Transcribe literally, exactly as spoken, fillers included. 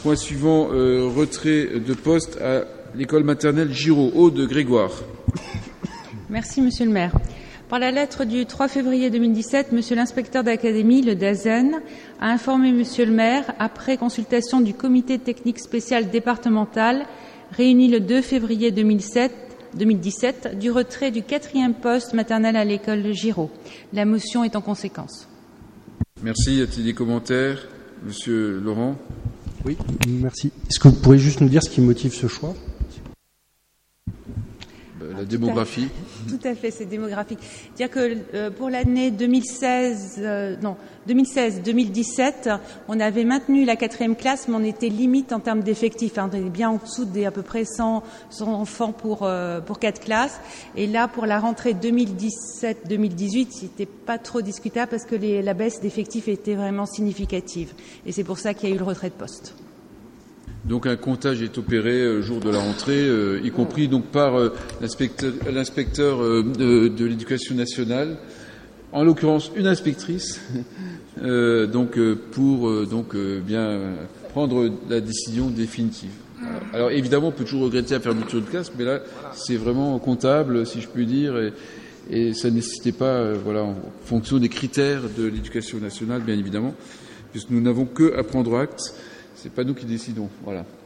Point suivant, euh, retrait de poste à l'école maternelle Giraud. Aude Grégoire. Merci, Monsieur le maire. Par la lettre du trois février deux mille dix-sept, Monsieur l'inspecteur d'académie, le DAZEN, a informé Monsieur le maire, après consultation du comité technique spécial départemental, réuni le deux février deux mille dix-sept, du retrait du quatrième poste maternel à l'école de Giraud. La motion est en conséquence. Merci. Y a-t-il des commentaires? Monsieur Laurent. Oui, merci. Est-ce que vous pourriez juste nous dire ce qui motive ce choix? La démographie. Tout à fait, c'est démographique. C'est-à-dire que euh, pour l'année deux mille seize, euh, non, deux mille seize deux mille dix-sept, on avait maintenu la quatrième classe, mais on était limite en termes d'effectifs. Hein, on était bien en dessous des à peu près cent, cent enfants pour euh, pour quatre classes. Et là, pour la rentrée deux mille dix-sept deux mille dix-huit, c'était pas trop discutable parce que les, la baisse d'effectifs était vraiment significative. Et c'est pour ça qu'il y a eu le retrait de poste. Donc un comptage est opéré le jour de la rentrée, euh, y compris donc par euh, l'inspecteur, l'inspecteur euh, de, de l'éducation nationale, en l'occurrence une inspectrice, euh, donc euh, pour euh, donc euh, bien prendre la décision définitive. Voilà. Alors évidemment, on peut toujours regretter la fermeture de classe, mais là c'est vraiment comptable, si je puis dire, et, et ça ne nécessitait pas, euh, voilà, en fonction des critères de l'éducation nationale, bien évidemment, puisque nous n'avons que à prendre acte. C'est pas nous qui décidons. Voilà.